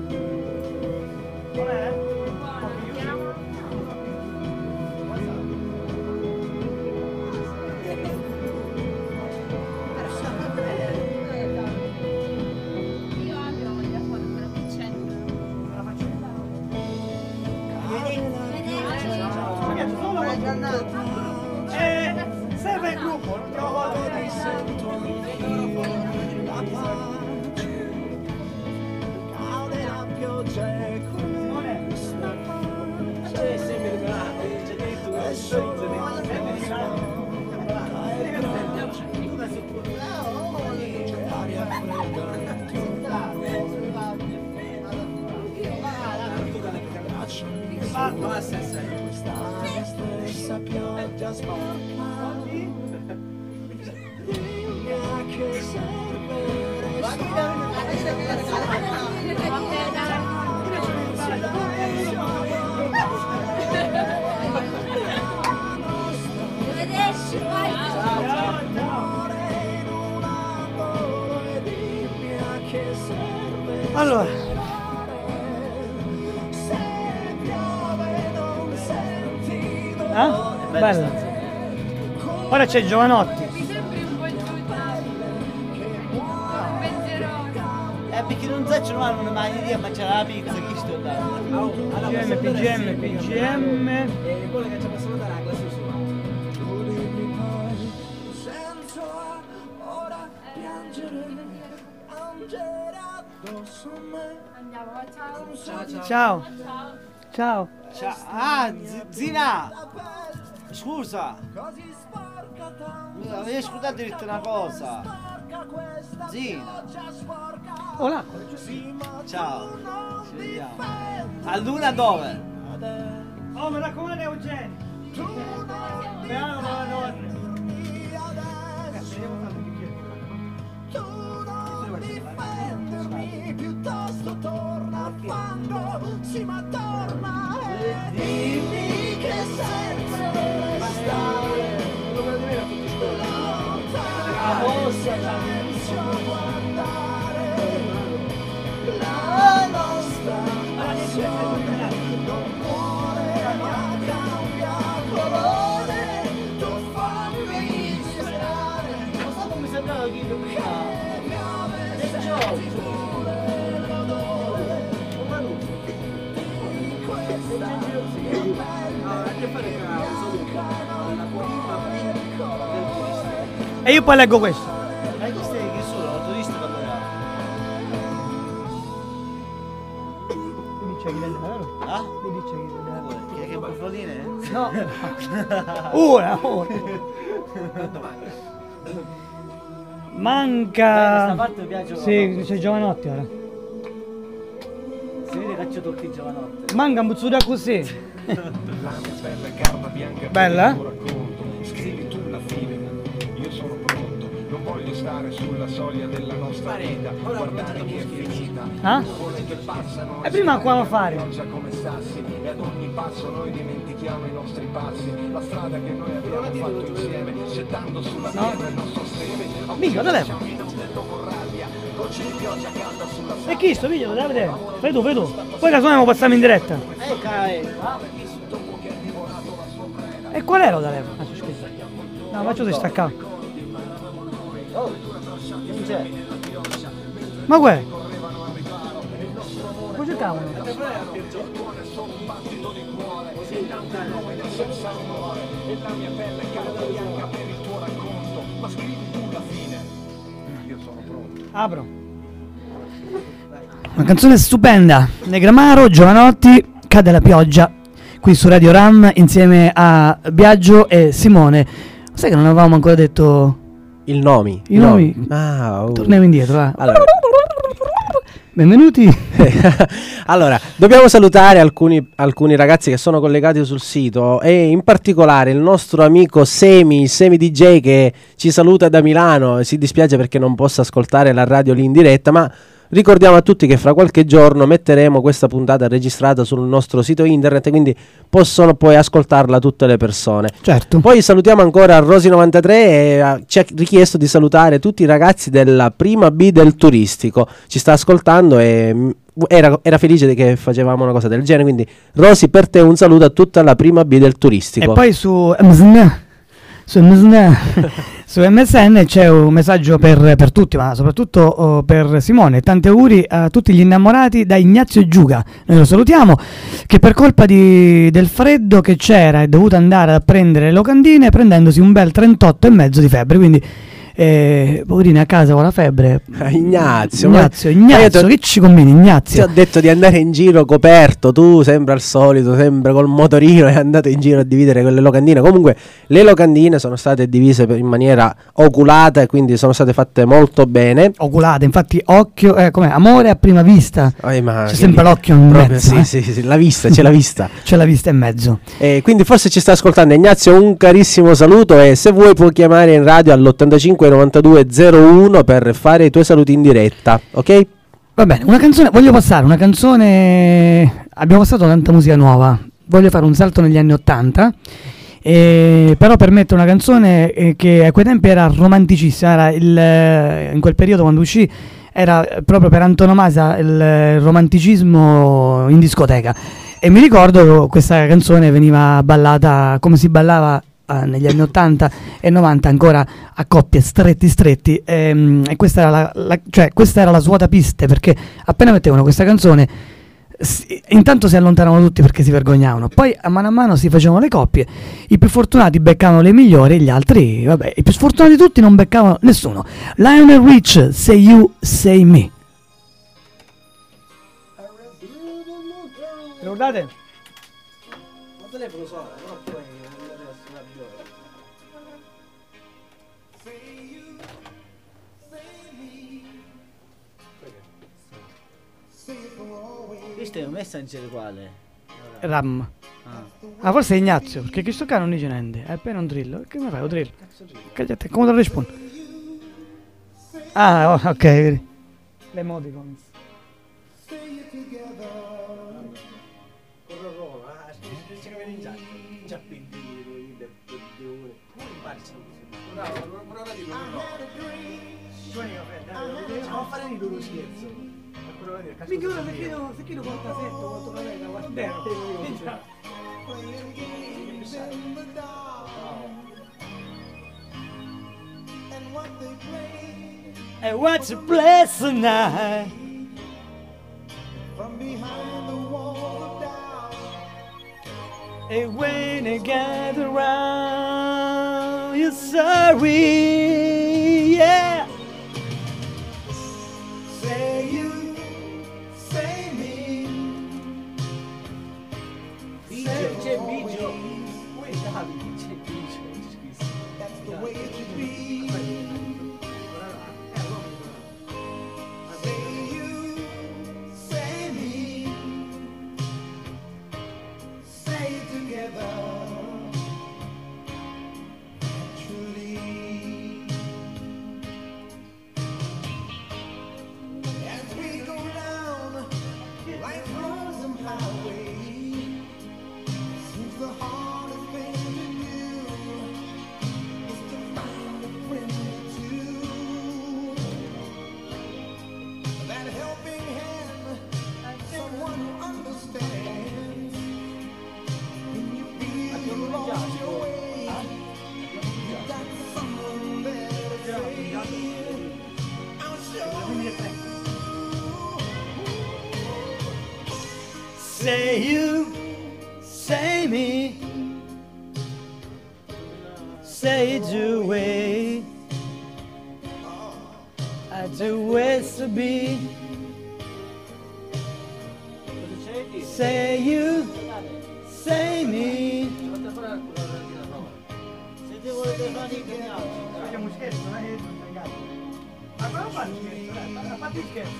Io anche non voglio fare però che c'è. Eh, serve il gruppo, non trovo Cade la pioggia e questa C'è sempre Leonardo, c'è detto che sono aria fredda. Basta essere. Questa stessa pioggia sporca. Dimmi a che serve Allora, eh? Bella. Ora c'è Giovanotti. Mi sembri un po' giù pensieroso. Eh, perché non so, non hanno mai idea, ma c'era la pizza, chi sto dando? P G M, P G M, P G M. E quello che ci possono dare la classe sua. senza ora piangere, piangere addosso a me. Andiamo, ciao. Ciao, ciao. Ciao. Ciao. Ciao. Ah, Z- Zina! Scusa! Così sporca tanto, Mi avevi scusato di dirti una cosa. sporca questa Zina! pioggia sporca. Oh là. Sì, ma Ciao! tu non Ci mi vediamo. fai A luna dove? adesso. Oh, mi raccomando Eugenio. Tu non Piano con la donna. mi adesso. Tu non difendermi, piuttosto torna al fango, sì ma torna e dimmi che senso restare lontano, silenzio a guardare la nostra passione non muore ma cambia colore, tu fammi sperare. Non so come sembrava chi lo prima. E io poi leggo questo. Ma questi che sono? Turisti parlerà. Mi dice chi vende, vero? Ah? Mi dice chi vende. Che, che buffoline? No. Ora, ora. Manca. Questa parte mi piace. Sì, c'è Giovanotti ora. Si vede che ci tocchi Giovanotti. Manca un buzzuta così. Bella? Scrivi tu la fine, io sono pronto, non voglio stare sulla soglia della nostra vita, guardare che è finita, Ah? ore che passano E prima qua a fare. pioggia come sassi, e ad ogni passo noi dimentichiamo i nostri passi, la strada che noi abbiamo fatto insieme, gettando sulla pietra il nostro seme. Mica, da leva. E chi sto video? Dai a vedere. Fai tu, fai tu. Poi la suoniamo, passiamo in diretta. Eh, cai. E qual era da leva? Ah, c'è scritto. No, faccio di staccare. Oh, non c'è. Ma guè. Poi cercavano. Apro. Una canzone stupenda. Negramaro, Giovanotti, Cade la pioggia. Qui su Radio Ram insieme a Biagio e Simone. Sai che non avevamo ancora detto Il nomi. i nomi? Ah, oh. Torniamo indietro, eh. Allora. Benvenuti. Allora, dobbiamo salutare alcuni, alcuni ragazzi che sono collegati sul sito e in particolare il nostro amico Semi, Semi D J che ci saluta da Milano. Si dispiace perché non possa ascoltare la radio lì in diretta, ma ricordiamo a tutti che fra qualche giorno metteremo questa puntata registrata sul nostro sito internet, quindi possono poi ascoltarla tutte le persone. Certo. Poi salutiamo ancora Rosi novantatré e uh, ci ha richiesto di salutare tutti i ragazzi della prima B del turistico. Ci sta ascoltando e mm, era, era felice di che facevamo una cosa del genere, quindi Rosi, per te un saluto a tutta la prima B del turistico. E poi su M S N su M S N su M S N c'è un messaggio per, per tutti, ma soprattutto oh, per Simone. Tanti auguri a tutti gli innamorati da Ignazio Giuga. Noi lo salutiamo, che per colpa di, del freddo che c'era è dovuto andare a prendere le locandine prendendosi un bel trentotto e mezzo di febbre, quindi eh, poverino a casa con la febbre. Ah, Ignazio, Ignazio, ma- ma io Ignazio, ti ho- che ci combini Ti Ignazio? ho detto di andare in giro coperto, tu sembra al solito, sempre col motorino è andato in giro a dividere quelle locandine. Comunque le locandine sono state divise per- in maniera oculata e quindi sono state fatte molto bene. Oculate, infatti occhio, eh, com'è? Amore a prima vista. Eh, ma C'è che sempre di- l'occhio in proprio, mezzo, sì, eh. sì, sì, la vista, c'è la vista. C'è la vista in mezzo. E quindi forse ci sta ascoltando Ignazio, un carissimo saluto e se vuoi puoi chiamare in radio all'ottantacinque novantadue zero uno per fare i tuoi saluti in diretta, ok? Va bene, una canzone, voglio passare una canzone, abbiamo passato tanta musica nuova, voglio fare un salto negli anni ottanta, eh, però per mettere una canzone eh, che a quei tempi era romanticissima, era il, eh, in quel periodo quando uscì era proprio per antonomasia il eh, romanticismo in discoteca, e mi ricordo che questa canzone veniva ballata come si ballava eh, negli anni ottanta e novanta ancora a coppie stretti stretti, ehm, e questa era la, la- cioè questa era la svuotapiste, perché appena mettevano questa canzone si- intanto si allontanavano tutti perché si vergognavano, poi a mano a mano si facevano le coppie, i più fortunati beccavano le migliori e gli altri, vabbè, i più sfortunati tutti non beccavano nessuno. Lionel Rich, Say You, Say Me. Ricordate? Ma telefono suona, però poi questo è un messenger quale? Ram. Ah. Ah, forse è Ignazio, perché questo qua non dice niente, è appena un drill. Che mi fai, un drill? Cagate, come te lo rispondo? Ah, oh, ok, vedi. L'emoticons. Minchia, ora se chiedo, se chiedo quanto setto, quanto la veda, guarda. And what's a blessed night? And when I get around, you're sorry, yeah. Say you, say me. Bigio, c'è Bigio. Uè, Davide, c'è Bigio. That's the way it should be. Say you, say me. Say it together. Truly. As we go down like roads and highways, seems the hardest thing to do is to find a friend or two. That helping hand, someone who understands. When you feel you lost your way, you got someone there to say, I'll show you. Say you, say me. Say it your way. I do ways to be. Say you, say me. Se devo telefonare di oggi. Facciamo un scherzo, non è che ma cosa fa il scherzo? Dai, fatti il scherzo.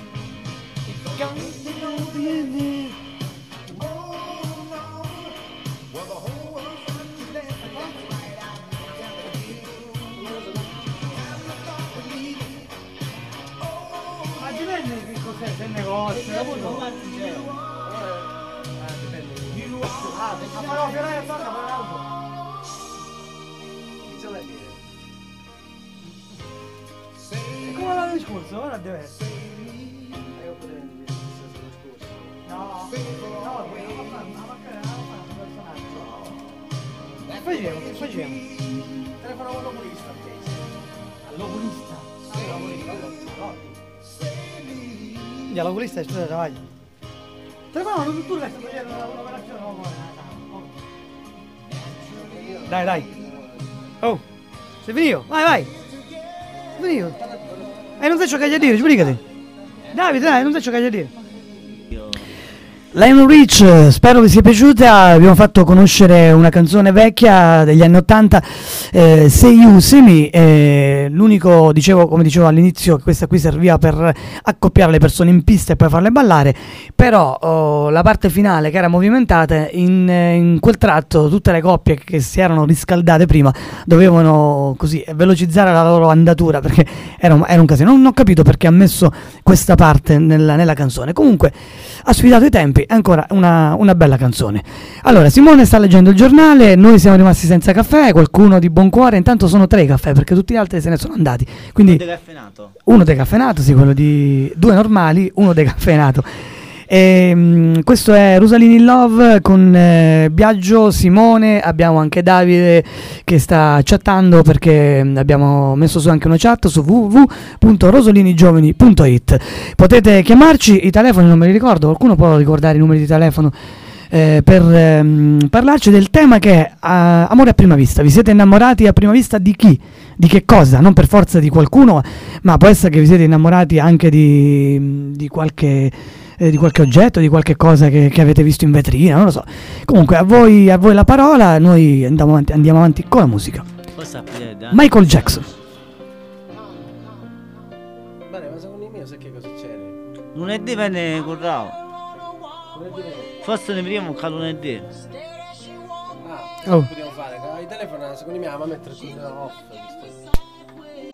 Well, the whole world finds you dancing right out together. Have you thought of leaving? Ma dipende che cos'è, se è negozio, dopo no. Quanti c'è? Ah, però Fiorella torna per l'auto. E come l'anno scorso, ora deve essere. No, no, che non fa fare, ma magari non fa un personaggio. Che facciamo? Che facciamo? Telefono all'oculista, all'oculista. All'oculista, all'oculista. All'oculista è studio travaglio. Telefono, tu tu stai facendo un'operazione, no? Dai, dai. Oh, sei finito? Vai, vai. Sei finito? E non sai ciò che hai a dire, sbrigati. Davide, dai, non sai ciò che hai a dire. Lionel Rich, spero vi sia piaciuta. Abbiamo fatto conoscere una canzone vecchia degli anni ottanta, eh, Say You, See Me. Eh, l'unico, dicevo, come dicevo all'inizio, che questa qui serviva per accoppiare le persone in pista e poi farle ballare. Però oh, la parte finale, che era movimentata, in, in quel tratto tutte le coppie che si erano riscaldate prima dovevano così velocizzare la loro andatura, perché era un, era un casino. Non ho capito perché ha messo questa parte nella, nella canzone. Comunque ha sfidato i tempi. È ancora una, una bella canzone. Allora, Simone sta leggendo il giornale, noi siamo rimasti senza caffè, qualcuno di buon cuore, intanto sono tre i caffè perché tutti gli altri se ne sono andati. Quindi Uno decaffeinato. uno decaffeinato, sì, quello di due normali, uno decaffeinato. E, um, questo è Rosalini in Love con eh, Biagio, Simone, abbiamo anche Davide che sta chattando perché abbiamo messo su anche una chat su w w w punto rosolinigiovani punto it. Potete chiamarci, i telefoni non me li ricordo, qualcuno può ricordare i numeri di telefono eh, per ehm, parlarci del tema che è uh, amore a prima vista. Vi siete innamorati a prima vista di chi? Di che cosa? Non per forza di qualcuno, ma può essere che vi siete innamorati anche di, di qualche Eh, di qualche oggetto, di qualche cosa che, che avete visto in vetrina, non lo so. Comunque a voi, a voi la parola, noi andiamo avanti, andiamo avanti con la musica. Cosa piede? Michael Jackson. Bene, ma secondo me sai che cosa c'è? Lunedì venne currato. Forse ne prima un lunedì. Ah, Oh. che possiamo fare? I telefoni secondo me la mettere con off.